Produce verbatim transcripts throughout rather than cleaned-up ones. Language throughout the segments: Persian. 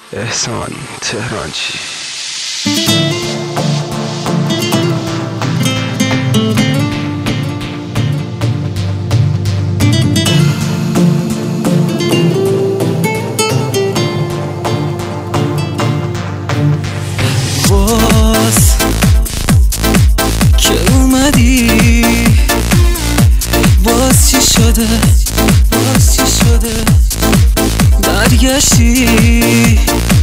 احسان تهرانچی. باز که اومدی، باز چی شده، باز چی شده، برگشتی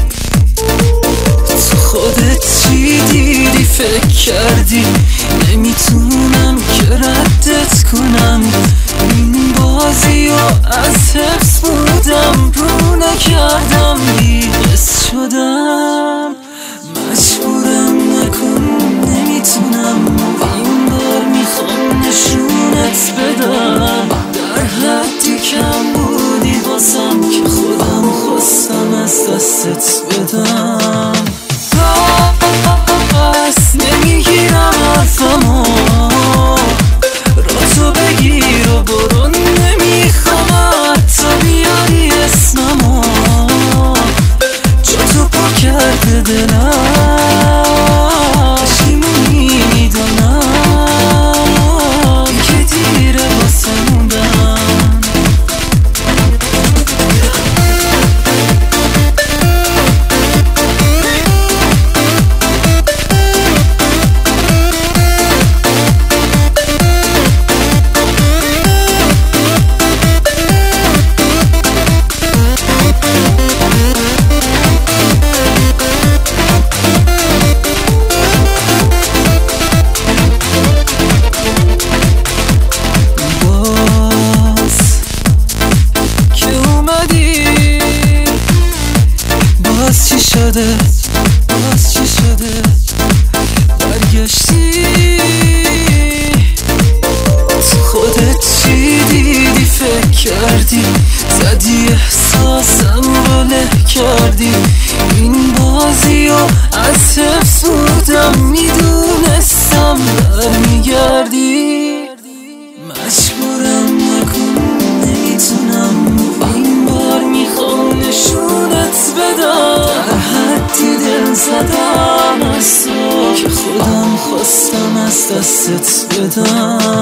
تو خودت چی دیدی، فکر کردی نمیتونم که ردت کنم، این بازی و از حفظ بودم رو نکردم، بی‌حس شدم مجبورم نکن، نمیتونم این بار میخوام نشونت بدم، در حدی کم بودی واسم که خودم خواستم از دستت بدم. پس نمیگیرم حرفمو، را تو بگیر و برو، نمیخوام حتی بیاری اسممو، جا تو پر کرده دلم، پشیمونی میدانم که دیره واسه موندم. باز چی شده، باز چی شده، برگشتی تو خودت چی دیدی، فکر کردی زدی احساسم رو له کردی، این بازی و از حفظ بودم میدونستم برمیگردی، مجبورم نکن، نمیتونم این بار میخوام نشونت بدم، در حدی دل زدم از تو که خودم خواستم از دستت بدم.